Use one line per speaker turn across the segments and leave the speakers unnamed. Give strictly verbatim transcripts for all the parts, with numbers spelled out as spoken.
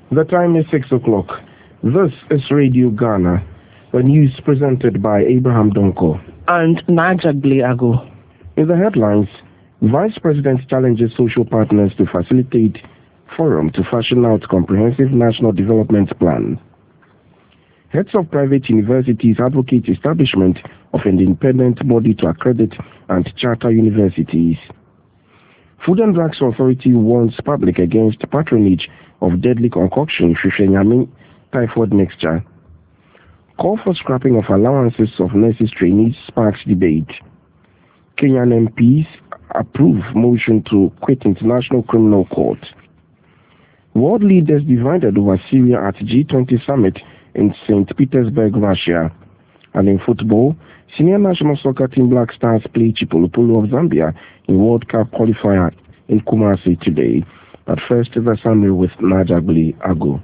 The time is six o'clock. This is Radio Ghana, the news presented by Abraham Donko
and Najagbili Ago.
In the headlines, Vice President challenges social partners to facilitate forum to fashion out comprehensive national development plan. Heads of private universities advocate establishment of an independent body to accredit and charter universities. Food and Drugs Authority warns public against patronage of deadly concoction Shushenyami typhoid mixture. Call for scrapping of allowances of nurses trainees sparks debate. Kenyan M Ps approve motion to quit International Criminal Court. World leaders divided over Syria at G twenty summit in Saint Petersburg, Russia. And in football, senior national soccer team Black Stars play Chipolopolo of Zambia in World Cup qualifier in Kumasi today. But first, the summary with Najagbili Ago.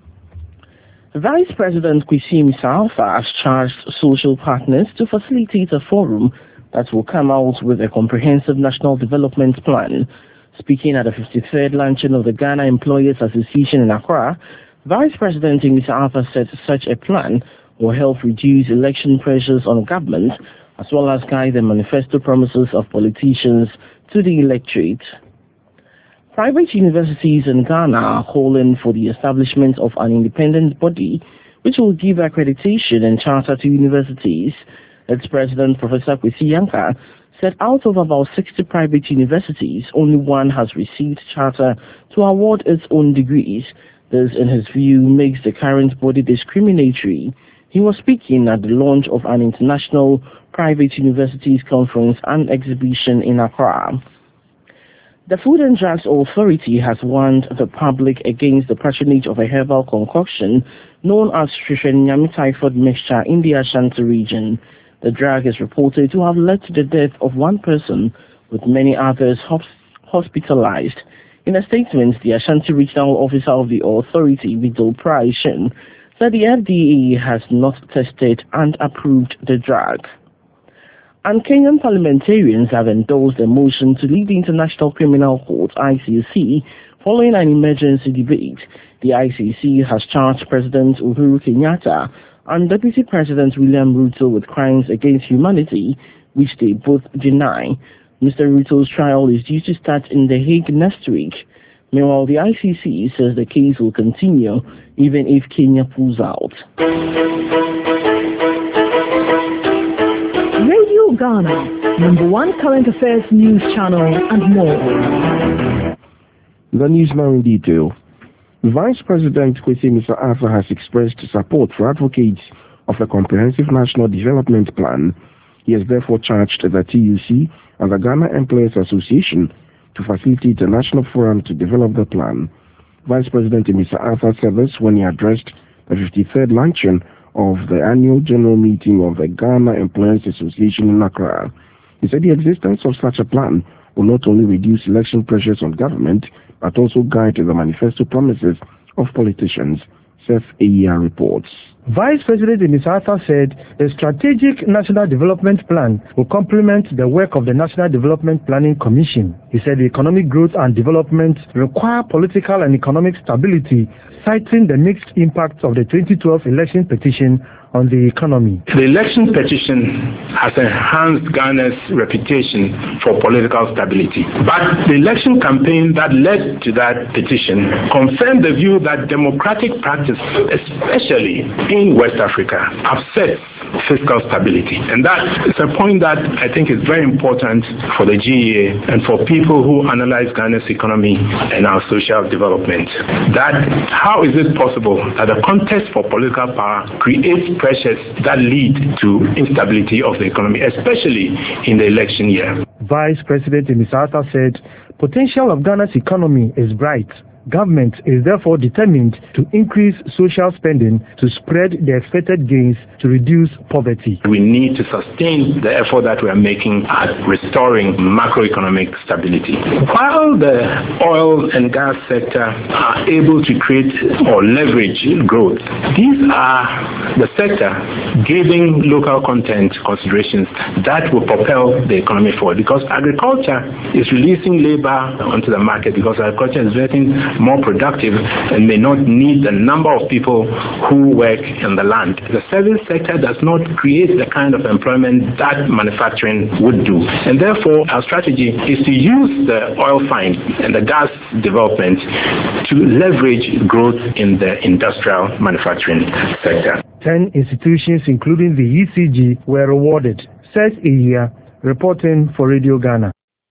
Vice President Kwesi Mensah-Arthur has charged social partners to facilitate a forum that will come out with a comprehensive national development plan. Speaking at the fifty-third luncheon of the Ghana Employers Association in Accra, Vice President Mensah-Arthur said such a plan will help reduce election pressures on government as well as guide the manifesto promises of politicians to the electorate. Private universities in Ghana are calling for the establishment of an independent body which will give accreditation and charter to universities. Its president, Professor Kwesi Yankah, said out of about sixty private universities, only one has received charter to award its own degrees. This, in his view, makes the current body discriminatory. He was speaking at the launch of an international private universities conference and exhibition in Accra. The Food and Drugs Authority has warned the public against the patronage of a herbal concoction known as Shushenyami typhoid mixture in the Ashanti region. The drug is reported to have led to the death of one person, with many others hospitalized. In a statement, the Ashanti Regional Officer of the authority, Vidal Praishin, said the F D A has not tested and approved the drug. And Kenyan parliamentarians have endorsed a motion to leave the International Criminal Court, I C C, following an emergency debate. The I C C has charged President Uhuru Kenyatta and Deputy President William Ruto with crimes against humanity, which they both deny. Mister Ruto's trial is due to start in The Hague next week. Meanwhile, the I C C says the case will continue even if Kenya pulls out.
Radio Ghana, number one current affairs news channel and more.
The news now in detail. Vice President Kwesi Mensah-Arthur has expressed support for advocates of a comprehensive national development plan. He has therefore charged the T U C and the Ghana Employers Association to facilitate a national forum to develop the plan. Vice President Mensah-Arthur said this when he addressed the fifty-third luncheon of the annual general meeting of the Ghana Employers Association in Accra. He said the existence of such a plan will not only reduce election pressures on government, but also guide the manifesto promises of politicians, Seth Eya reports.
Vice President Mensah-Arthur said the Strategic National Development Plan will complement the work of the National Development Planning Commission. He said the economic growth and development require political and economic stability, citing the mixed impacts of the twenty twelve election petition on the economy.
The election petition has enhanced Ghana's reputation for political stability. But the election campaign that led to that petition confirmed the view that democratic practice, especially in West Africa, upsets fiscal stability. And that is a point that I think is very important for the G E A and for people who analyze Ghana's economy and our social development. That how is it possible that the contest for political power creates pressures that lead to instability of the economy, especially in the election year?
Vice President Mensah-Arthur said, potential of Ghana's economy is bright. Government is therefore determined to increase social spending to spread the expected gains to reduce poverty.
We need to sustain the effort that we are making at restoring macroeconomic stability. While the oil and gas sector are able to create or leverage growth, these are the sector giving local content considerations that will propel the economy forward, because agriculture is releasing labor onto the market, because agriculture is getting more productive and may not need the number of people who work in the land. The service sector does not create the kind of employment that manufacturing would do. And therefore, our strategy is to use the oil finds and the gas development to leverage growth in the industrial manufacturing sector.
Ten institutions, including the E C G, were awarded, says Iya, reporting for Radio Ghana.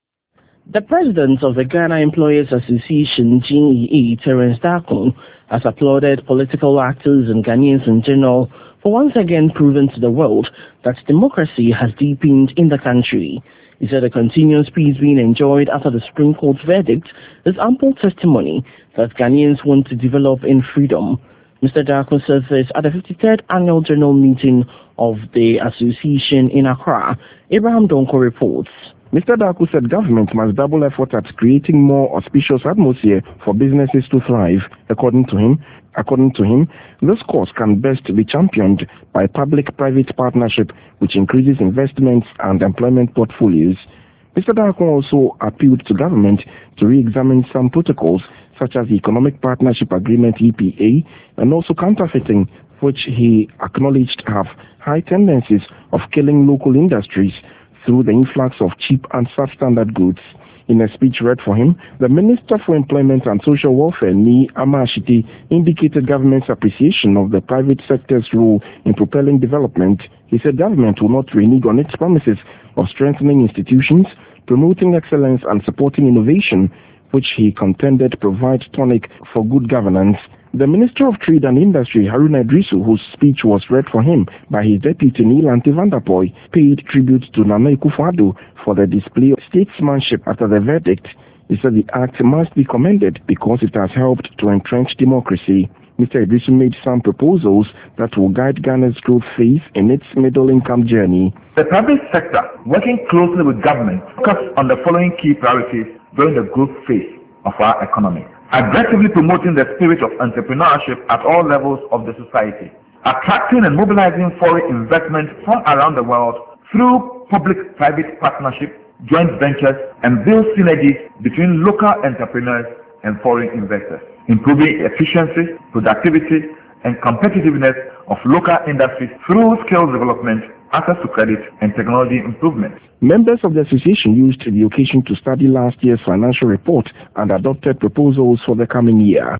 The president of the Ghana Employers Association, G E A, Terence Darko, has applauded political actors and Ghanaians in general for once again proving to the world that democracy has deepened in the country. He said the continuous peace being enjoyed after the Supreme Court's verdict is ample testimony that Ghanaians want to develop in freedom. Mister Darko said this at the fifty-third Annual General Meeting of the Association in Accra. Abraham Donko reports.
Mister Darko said government must double effort at creating more auspicious atmosphere for businesses to thrive. According to him, according to him, this course can best be championed by public-private partnership, which increases investments and employment portfolios. Mister Darko also appealed to government to re-examine some protocols, such as the Economic Partnership Agreement E P A, and also counterfeiting, which he acknowledged have high tendencies of killing local industries through the influx of cheap and substandard goods. In a speech read for him, the Minister for Employment and Social Welfare, Nii Amashite, indicated government's appreciation of the private sector's role in propelling development. He said government will not renege on its promises of strengthening institutions, promoting excellence and supporting innovation, which he contended provides tonic for good governance. The Minister of Trade and Industry, Haruna Iddrisu, whose speech was read for him by his deputy Neil Antivandapoy, paid tribute to Nana Akufo-Addo for the display of statesmanship after the verdict. He said the act must be commended because it has helped to entrench democracy. Mister Iddrisu made some proposals that will guide Ghana's growth phase in its middle-income journey.
The private sector, working closely with government, focus on the following key priorities during the growth phase of our economy. Aggressively promoting the spirit of entrepreneurship at all levels of the society. Attracting and mobilizing foreign investment from around the world through public-private partnership, joint ventures, and build synergies between local entrepreneurs and foreign investors. Improving efficiency, productivity, and competitiveness of local industries through skills development, access to credit, and technology improvements.
Members of the association used the occasion to study last year's financial report and adopted proposals for the coming year.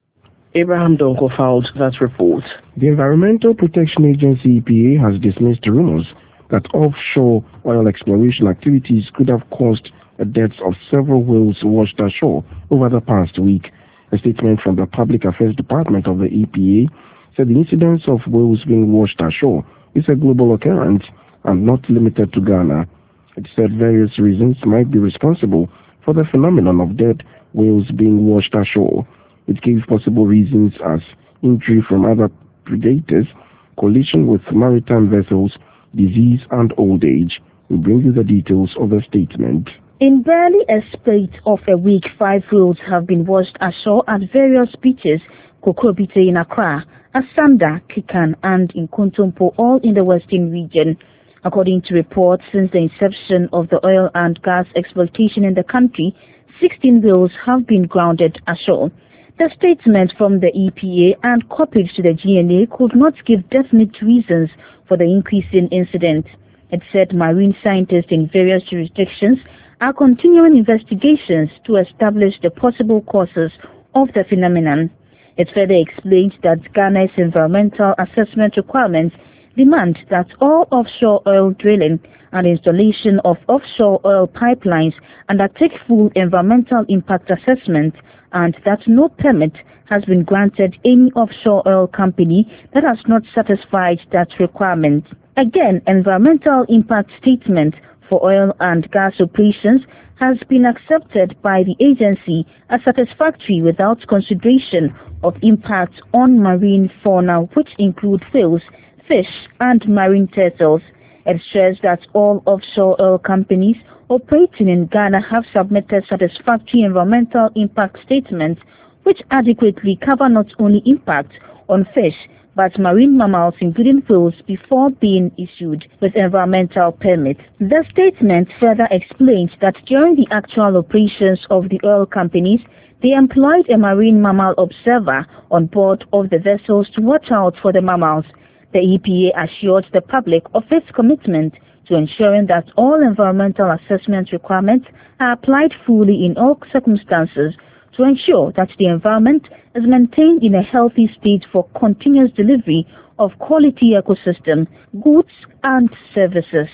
Abraham Donko filed that report.
The Environmental Protection Agency E P A has dismissed rumors that offshore oil exploration activities could have caused the deaths of several whales washed ashore over the past week. A statement from the Public Affairs Department of the E P A said the incidence of whales being washed ashore is a global occurrence and not limited to Ghana. It said various reasons might be responsible for the phenomenon of dead whales being washed ashore. It gave possible reasons as injury from other predators, collision with maritime vessels, disease, and old age. We bring you the details of the statement.
In barely a space of a week, five whales have been washed ashore at various beaches, Kokrobite in Accra, Asanda, Kikan, and in Kontompo, all in the western region. According to reports, since the inception of the oil and gas exploitation in the country, sixteen whales have been grounded ashore. The statement from the E P A and copied to the G N A could not give definite reasons for the increase in incident. It said marine scientists in various jurisdictions are continuing investigations to establish the possible causes of the phenomenon. It further explained that Ghana's environmental assessment requirements demand that all offshore oil drilling and installation of offshore oil pipelines undertake full environmental impact assessment, and that no permit has been granted any offshore oil company that has not satisfied that requirement. Again, environmental impact statement for oil and gas operations has been accepted by the agency as satisfactory without consideration of impact on marine fauna, which include whales, fish, and marine turtles. It stressed that all offshore oil companies operating in Ghana have submitted satisfactory environmental impact statements which adequately cover not only impact on fish but marine mammals including whales before being issued with environmental permits. The statement further explains that during the actual operations of the oil companies, They employed a marine mammal observer on board of the vessels to watch out for the mammals. The E P A assured the public of its commitment to ensuring that all environmental assessment requirements are applied fully in all circumstances to ensure that the environment is maintained in a healthy state for continuous delivery of quality ecosystem, goods and services.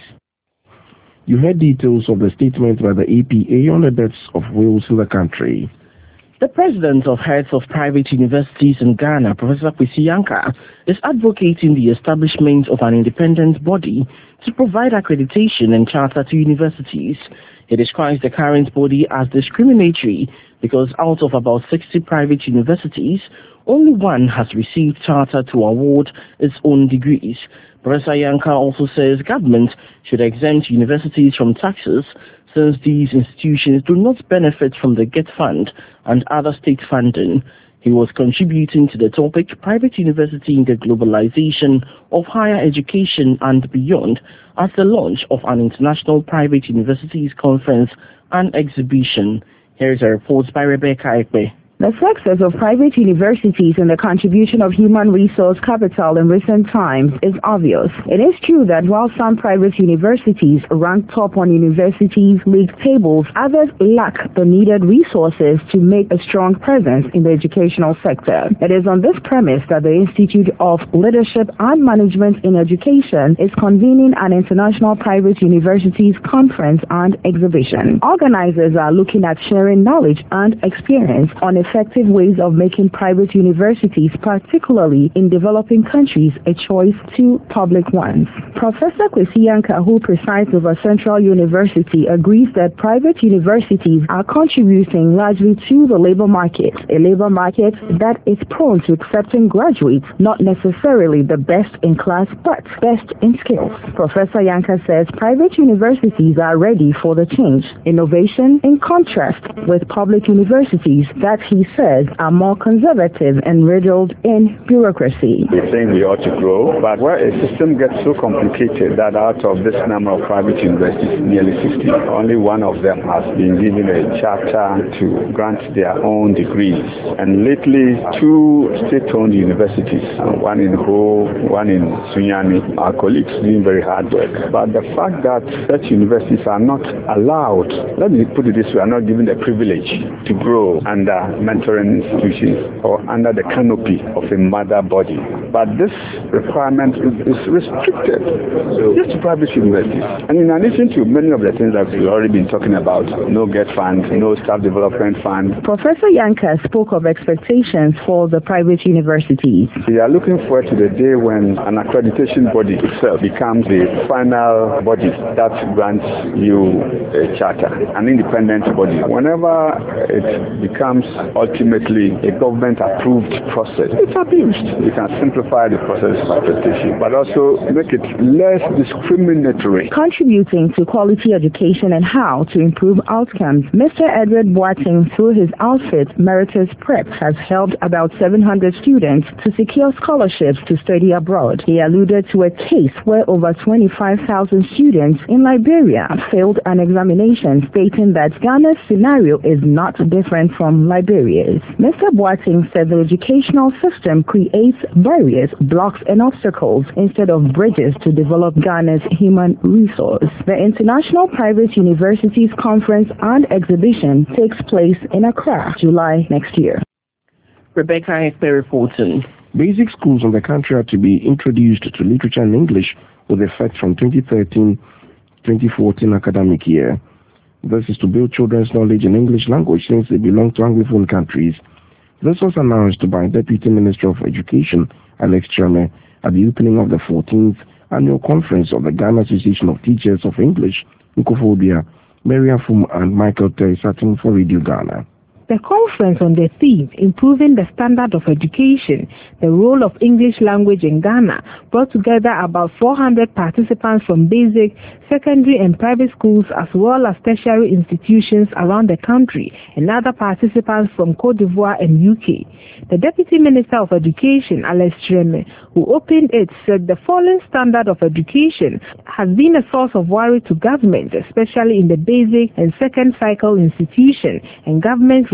You heard details of the statement by the E P A on the deaths of whales in the country.
The president of heads of private universities in Ghana, Professor Kwesi Yankah, is advocating the establishment of an independent body to provide accreditation and charter to universities. He describes the current body as discriminatory because out of about sixty private universities, only one has received charter to award its own degrees. Professor Yankah also says government should exempt universities from taxes since these institutions do not benefit from the GET Fund and other state funding. He was contributing to the topic Private University in the Globalization of Higher Education and Beyond at the launch of an International Private Universities Conference and Exhibition. Here is a report by Rebecca Ekpe.
The success of private universities and the contribution of human resource capital in recent times is obvious. It is true that while some private universities rank top on universities league tables, others lack the needed resources to make a strong presence in the educational sector. It is on this premise that the Institute of Leadership and Management in Education is convening an International Private Universities Conference and Exhibition. Organizers are looking at sharing knowledge and experience on a effective ways of making private universities, particularly in developing countries, a choice to public ones. Professor Kwesi Yankah, who presides over Central University, agrees that private universities are contributing largely to the labor market, a labor market that is prone to accepting graduates, not necessarily the best in class, but best in skills. Professor Yankah says private universities are ready for the change, innovation, in contrast with public universities that he says are more conservative and riddled in bureaucracy.
We're saying we ought to grow, but where a system gets so complicated that out of this number of private universities, nearly sixty, only one of them has been given a charter to grant their own degrees. And lately, two state-owned universities, one in Ho, one in Sunyani, our colleagues doing very hard work. But the fact that such universities are not allowed, let me put it this way, are not given the privilege to grow under mentoring institutions or under the canopy of a mother body. But this requirement is, is restricted just to private universities. And in addition to many of the things that we've already been talking about, no GET Fund, no staff development fund.
Professor Yankah spoke of expectations for the private universities.
We are looking forward to the day when an accreditation body itself becomes the final body that grants you a charter, an independent body. Whenever it becomes ultimately a government-approved process, it's abused. We can simplify the process of accreditation, but also make it less discriminatory.
Contributing to quality education and how to improve outcomes, Mister Edward Boateng, through his outfit, Meritus Prep, has helped about seven hundred students to secure scholarships to study abroad. He alluded to a case where over twenty-five thousand students in Liberia failed an examination, stating that Ghana's scenario is not different from Liberia's. Mister Boateng said the educational system creates barriers, blocks and obstacles instead of bridges to develop Ghana's human resource. The International Private Universities Conference and Exhibition takes place in Accra, July next year.
Rebecca Ekpe reporting.
Basic schools in the country are to be introduced to literature and English with effect from twenty thirteen twenty fourteen academic year. This is to build children's knowledge in English language since they belong to Anglophone countries. This was announced by Deputy Minister of Education, Alex Chame, at the opening of the fourteenth Annual Conference of the Ghana Association of Teachers of English, Nkophobia, Mary Afum and Michael Terry Satin for Radio Ghana.
The conference on the theme, Improving the Standard of Education, the Role of English Language in Ghana, brought together about four hundred participants from basic, secondary and private schools as well as tertiary institutions around the country and other participants from Cote d'Ivoire and U K. The Deputy Minister of Education, Alex Chame, who opened it, said the falling standard of education has been a source of worry to government, especially in the basic and second cycle institution, and government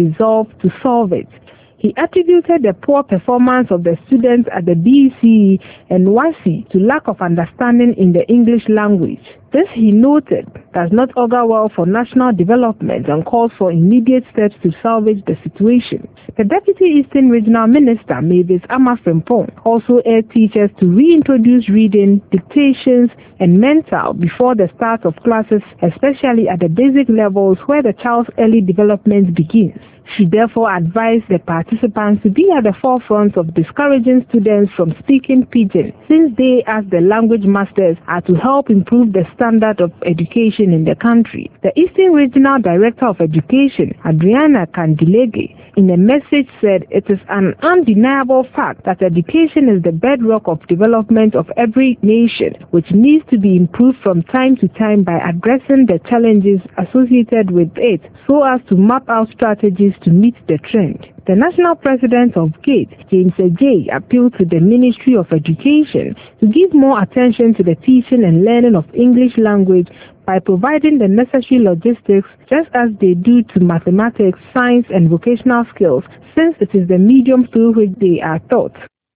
resolve to solve it. He attributed the poor performance of the students at the B C E and W A S I to lack of understanding in the English language. This, he noted, does not augur well for national development and calls for immediate steps to salvage the situation. The Deputy Eastern Regional Minister, Mavis Amafrempong, also urged teachers to reintroduce reading, dictations, and mental before the start of classes, especially at the basic levels where the child's early development begins. She therefore advised the participants to be at the forefront of discouraging students from speaking Pidgin, since they, as the language masters, are to help improve the standard of education in the country. The Eastern Regional Director of Education, Adriana Candilege, in a message said it is an undeniable fact that education is the bedrock of development of every nation, which needs to be improved from time to time by addressing the challenges associated with it so as to map out strategies to meet the trend. The national president of GATE, James Ajay, appealed to the Ministry of Education to give more attention to the teaching and learning of English language by providing the necessary logistics just as they do to mathematics, science and vocational skills, since it is the medium through which they are taught.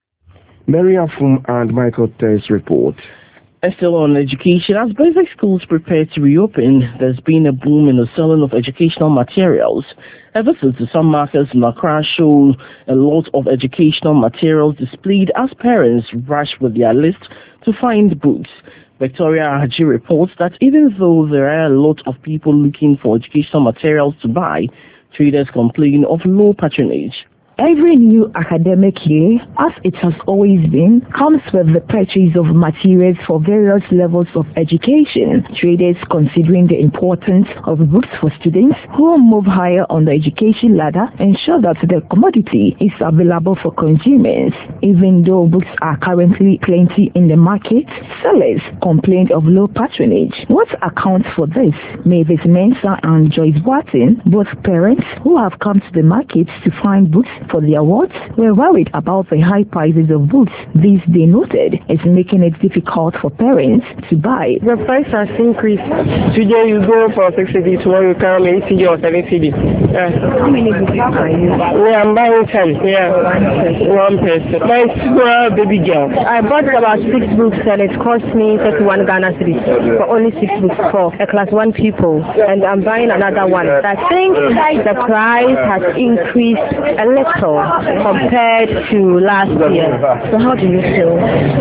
Mary Afum and Michael Tess report.
And still on education, as basic schools prepare to reopen, there's been a boom in the selling of educational materials. A visit to some markets in Accra show a lot of educational materials displayed as parents rush with their list to find books. Victoria Ahaji reports that even though there are a lot of people looking for educational materials to buy, traders complain of low patronage.
Every new academic year, as it has always been, comes with the purchase of materials for various levels of education. Traders, considering the importance of books for students who move higher on the education ladder, ensure that the commodity is available for consumers. Even though books are currently plenty in the market, sellers complained of low patronage. What accounts for this? Mavis Mensah and Joyce Barton, both parents who have come to the market to find books for the awards, were worried about the high prices of books. This, they noted, is making it difficult for parents to buy.
The price has increased. Today you go for six C D, tomorrow you come eight C D or seven C D. Yeah.
How many books are you buying?
Yeah, I'm buying ten. Yeah, one person. My small baby girl.
I bought about six books and it cost me thirty-one Ghana cedis for only six books for a class one pupil, and I'm buying another one. I think the price has increased a little compared to last year. So how do you feel?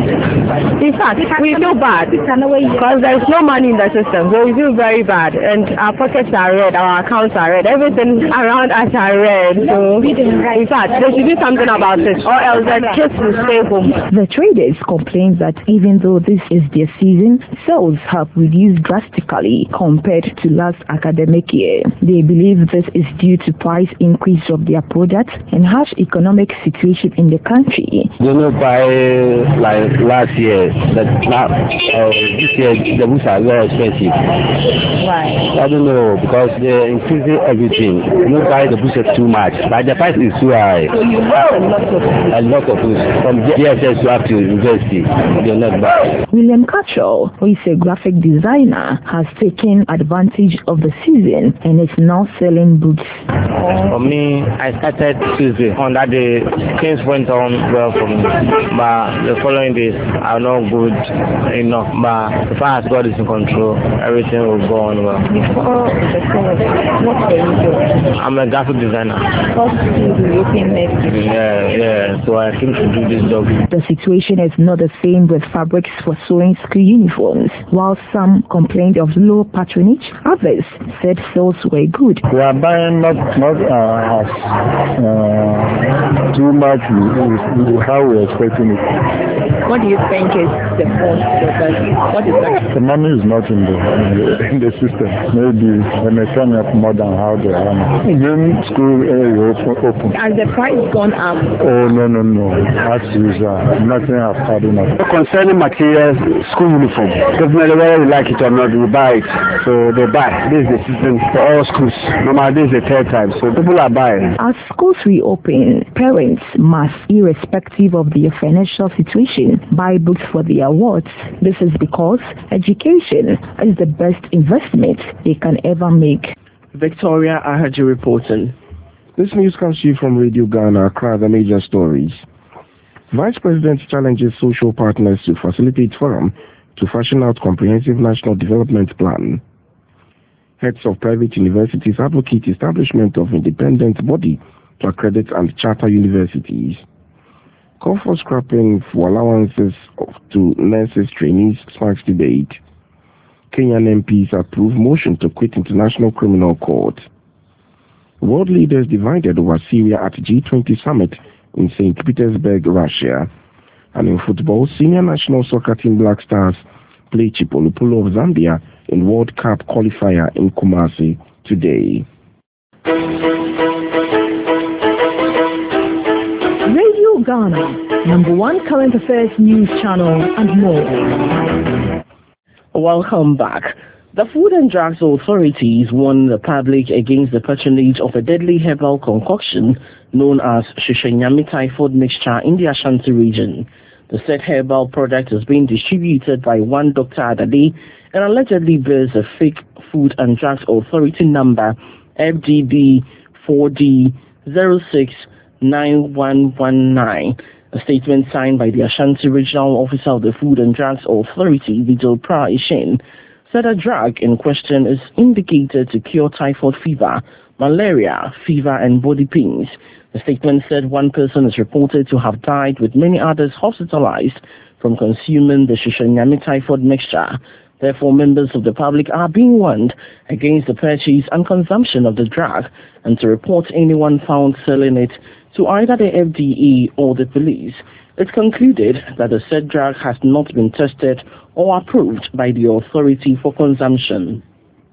In fact, we feel bad because there is no money in the system, so we feel very bad, and our pockets are red, our accounts are red, everything around us are red. So in fact, they should do something about it, or else the kids will stay home.
The traders complain that even though this is their season, sales have reduced drastically compared to last academic year. They believe this is due to price increase of their products and harsh economic situation in the country.
They don't buy like last year, but now uh, this year the books are very expensive.
Why?
I don't know, because they're increasing everything. You don't buy the books too much, but the price is too high.
So you have a lot of books.
A lot of books from G S S up to university. They're not bad.
William Catchell, who is a graphic designer, has taken advantage of the season and is now selling books.
For me, I started Tuesday. On that day, things went on well for me. But the following days are not good enough. But as far as God is in control, everything will go on well.
Before the summer, what are you doing?
I'm a graphic designer.
How soon do you open next?
Yeah, yeah. So I think to do this job.
The situation is not the same with fabrics for sewing school uniforms. While some complained of low patronage, others said sales were good.
We are buying not not uh, as uh, too much how we are expecting it.
What do you think is the most? What is that?
The money is not in the in the, in the system. Maybe when they turn up more than how they are now. Then school area open.
Has the price gone up?
Oh no no no. As usual, nothing has started up.
Concerning materials, school uniform, definitely whether we like it or not, we buy it. So they buy. This is the system for all schools. Normally this is the third time, so people are buying.
As schools reopen, parents must, irrespective of their financial situation, buy books for their awards. This is because education is the best investment they can ever make.
Victoria Ahaji reporting.
This news comes to you from Radio Ghana, Accra, the major stories. Vice President challenges social partners to facilitate forum to fashion out comprehensive national development plan. Heads of private universities advocate establishment of independent body to accredit and charter universities. Call for scrapping for allowances to nurses trainees sparks debate. Kenyan M Ps approve motion to quit International Criminal Court. World leaders divided over Syria at G twenty summit in Saint Petersburg, Russia. And in football, senior national soccer team Black Stars play Chipolopolo of Zambia in World Cup qualifier in Kumasi today.
Radio Ghana, number one current affairs news channel and more.
Welcome back. The Food and Drugs Authorities warned the public against the patronage of a deadly herbal concoction known as Shishinyami typhoid mixture in the Ashanti region. The said herbal product is being distributed by one Doctor Adade and allegedly bears a fake Food and Drugs Authority number F D B four D zero six nine one one nine. A statement signed by the Ashanti Regional Officer of the Food and Drugs Authority, Vigil Pra Ishen, said a drug in question is indicated to cure typhoid fever, malaria, fever and body pains. The statement said one person is reported to have died with many others hospitalized from consuming the Shishinyami typhoid mixture. Therefore, members of the public are being warned against the purchase and consumption of the drug and to report anyone found selling it to either the F D A or the police. It concluded that the said drug has not been tested or approved by the authority for consumption.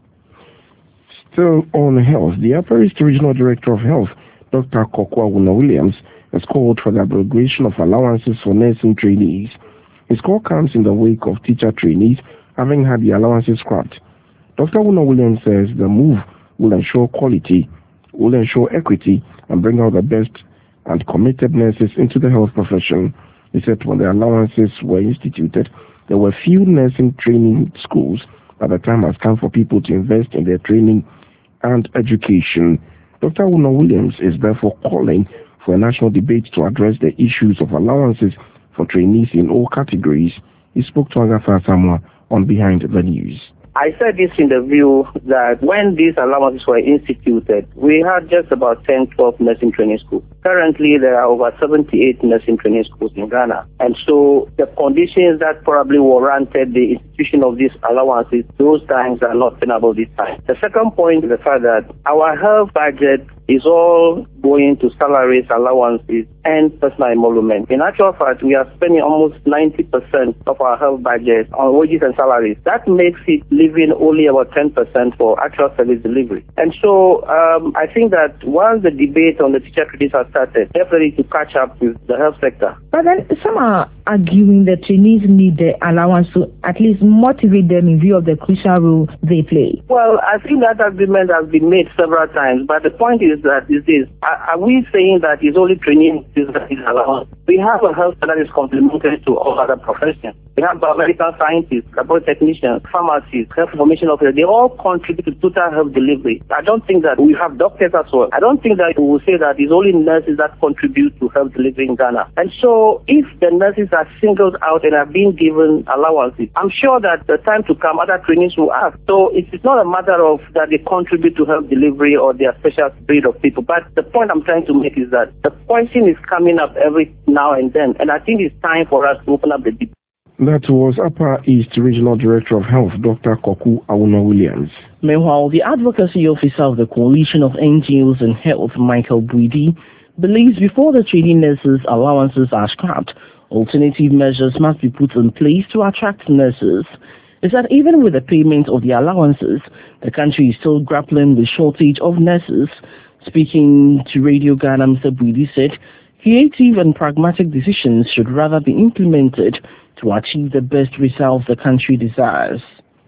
Still on health, the Upper East Regional Director of Health, Doctor Kokwa Wuna-Williams, has called for the abrogation of allowances for nursing trainees. His call comes in the wake of teacher trainees having had the allowances scrapped. Doctor Wuna-Williams says the move will ensure quality, will ensure equity, and bring out the best and committed nurses into the health profession. He said when the allowances were instituted, there were few nursing training schools, but the time has come for people to invest in their training and education. Doctor Wuna-Williams is therefore calling for a national debate to address the issues of allowances for trainees in all categories. He spoke to Agatha Samoa on Behind the News.
I said this in the view that when these allowances were instituted, we had just about ten, twelve nursing training schools. Currently, there are over seventy-eight nursing training schools in Ghana. And so the conditions that probably warranted the institution of these allowances, those times are not tenable this time. The second point is the fact that our health budget is all going to salaries, allowances, and personal emolument. In actual fact, we are spending almost ninety percent of our health budget on wages and salaries. That makes it leaving only about ten percent for actual service delivery. And so um, I think that once the debate on the teacher credits has started, definitely to catch up with the health sector.
But then some are arguing that trainees need the allowance to at least motivate them in view of the crucial role they play.
Well, I think that agreement has been made several times, but the point is that is this, are, are we saying that it's only training that is allowed? We have a health that is complementary to all other professions. We have biomedical scientists, laboratory technicians, pharmacists, health information officers. They all contribute to total health delivery. I don't think that we have doctors as well. I don't think that we will say that it's only nurses that contribute to health delivery in Ghana. And so if the nurses are singled out and are being given allowances, I'm sure that the time to come, other trainees will ask. So it's not a matter of that they contribute to health delivery or they are special breed of people. But the point I'm trying to make is that the question is coming up every now and then. And I think it's time for us to open up the debate.
That was Upper East Regional Director of Health, Doctor Koku Awuna-Williams.
Meanwhile, the Advocacy Officer of the Coalition of N G Os in Health, Michael Bwidi, believes before the training nurses' allowances are scrapped, alternative measures must be put in place to attract nurses. He said even with the payment of the allowances, the country is still grappling with shortage of nurses. Speaking to Radio Ghana, Mister Bwidi said creative and pragmatic decisions should rather be implemented to achieve the best results the country desires.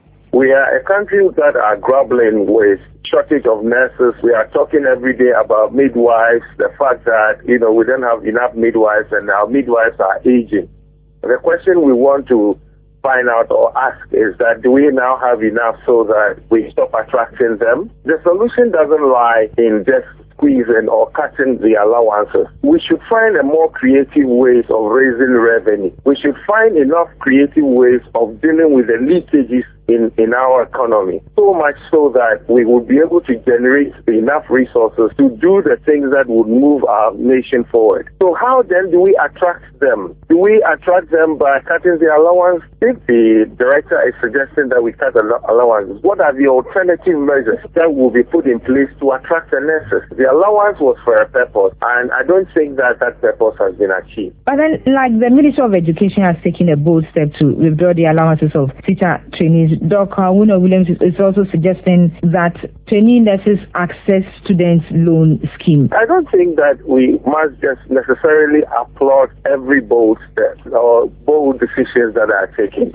We are a country that are grappling with shortage of nurses. We are talking every day about midwives, the fact that, you know, we don't have enough midwives and our midwives are aging. The question we want to find out or ask is that do we now have enough so that we stop attracting them? The solution doesn't lie in just squeezing or cutting the allowances. We should find a more creative ways of raising revenue. We should find enough creative ways of dealing with the leakages in, in our economy, so much so that we will be able to generate enough resources to do the things that would move our nation forward. So how then do we attract them? Do we attract them by cutting the allowance? If the director is suggesting that we cut the allowances, what are the alternative measures that will be put in place to attract the nurses? The allowance was for a purpose, and I don't think that that purpose has been achieved.
But then, like, the Ministry of Education has taken a bold step to withdraw the allowances of teacher trainees. Doctor Wino Williams is also suggesting that trainee nurses access student loan scheme.
I don't think that we must just necessarily applaud every bold step or bold decisions that are taken.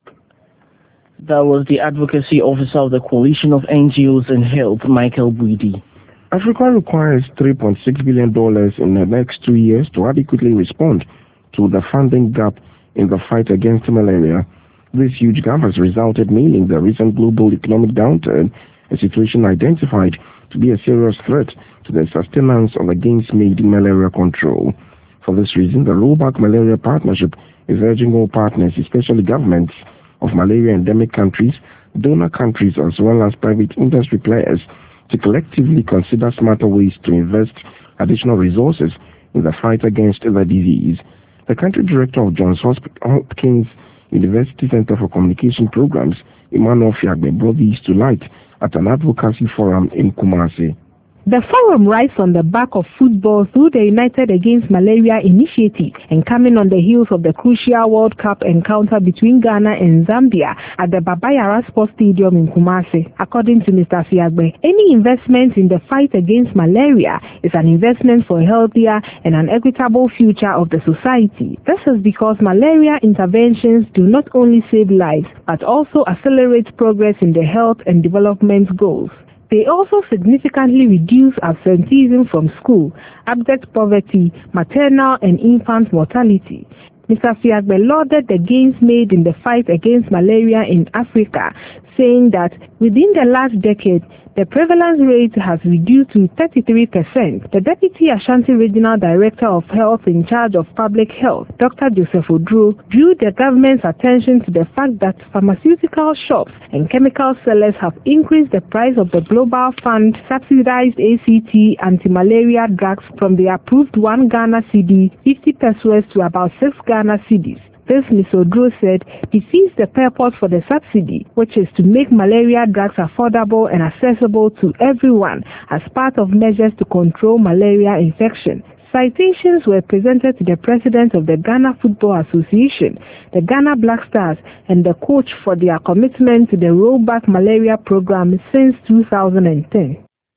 That was the advocacy officer of the Coalition of N G Os in Health, Michael Budi.
Africa requires three point six billion dollars in the next two years to adequately respond to the funding gap in the fight against malaria. This huge gap has resulted mainly in the recent global economic downturn, a situation identified to be a serious threat to the sustenance of the gains made in malaria control. For this reason, the Rollback Malaria Partnership is urging all partners, especially governments of malaria-endemic countries, donor countries, as well as private industry players, to collectively consider smarter ways to invest additional resources in the fight against the disease. The country director of Johns Hopkins University Center for Communication Programs, Emmanuel Fiagbe, brought these to light at an advocacy forum in Kumasi.
The forum rides on the back of football through the United Against Malaria initiative and coming on the heels of the crucial World Cup encounter between Ghana and Zambia at the Baba Yara Sports Stadium in Kumasi. According to Mister Fiagbe, any investment in the fight against malaria is an investment for a healthier and an equitable future of the society. This is because malaria interventions do not only save lives but also accelerate progress in the health and development goals. They also significantly reduce absenteeism from school, abject poverty, maternal and infant mortality. Mister Fiagbe lauded the gains made in the fight against malaria in Africa, saying that within the last decade, the prevalence rate has reduced to thirty-three percent. The Deputy Ashanti Regional Director of Health in charge of Public Health, Doctor Joseph Odro, drew the government's attention to the fact that pharmaceutical shops and chemical sellers have increased the price of the Global Fund subsidized A C T anti-malaria drugs from the approved one Ghana cedi, fifty pesos, to about six Ghana cedis. This, Mister Odro said, defeats the purpose for the subsidy, which is to make malaria drugs affordable and accessible to everyone as part of measures to control malaria infection. Citations were presented to the president of the Ghana Football Association, the Ghana Black Stars, and the coach for their commitment to the Rollback Malaria Program since two thousand ten.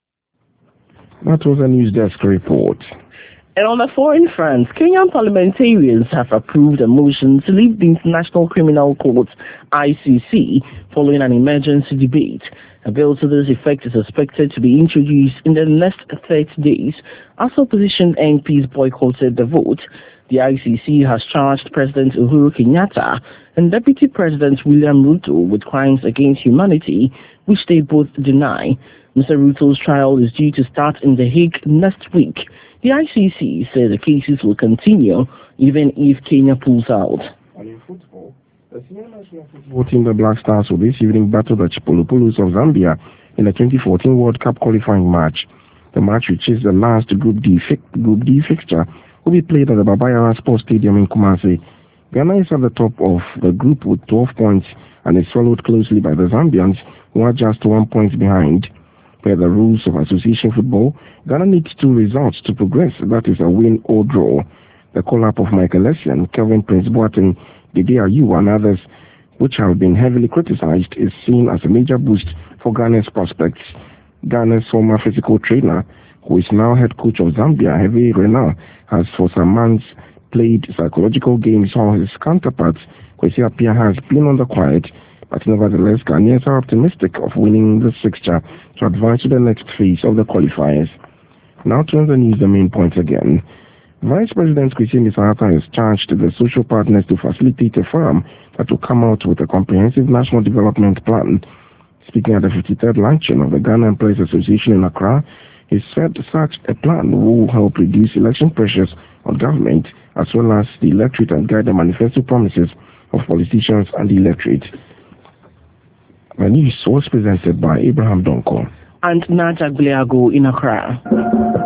That was a News Desk report.
And on the foreign front, Kenyan parliamentarians have approved a motion to leave the International Criminal Court, I C C, following an emergency debate. A bill to this effect is expected to be introduced in the next thirty days as opposition M Ps boycotted the vote. The I C C has charged President Uhuru Kenyatta and Deputy President William Ruto with crimes against humanity, which they both deny. Mister Ruto's trial is due to start in The Hague next week. The I C C said the cases will continue even if Kenya pulls out.
And in football, the senior national football team, the Black Stars, will this evening battle the Chipolopolous of Zambia in the twenty fourteen World Cup qualifying match. The match, which is the last Group D, Group D fixture, will be played at the Baba Yara Sports Stadium in Kumasi. Ghana is at the top of the group with twelve points and is followed closely by the Zambians, who are just one point behind. Per the rules of association football, Ghana needs two results to progress, that is a win or draw. The call-up of Michael Essien, Kelvin Prince Boateng, Dede Ayew and others, which have been heavily criticized, is seen as a major boost for Ghana's prospects. Ghana's former physical trainer, who is now head coach of Zambia, Hervé Renard, has for some months played psychological games while his counterpart, Kwesi Appiah, has been on the quiet. But nevertheless, Ghanaians are optimistic of winning this fixture to advance to the next phase of the qualifiers. Now to the news, the main points again. Vice President Kwesi Misahata has charged the social partners to facilitate a forum that will come out with a comprehensive national development plan. Speaking at the fifty-third luncheon of the Ghana Employees Association in Accra, He said such a plan will help reduce election pressures on government as well as the electorate and guide the manifesto promises of politicians and the electorate. The news was presented by Abraham Donko
and Naja Gliago in Accra.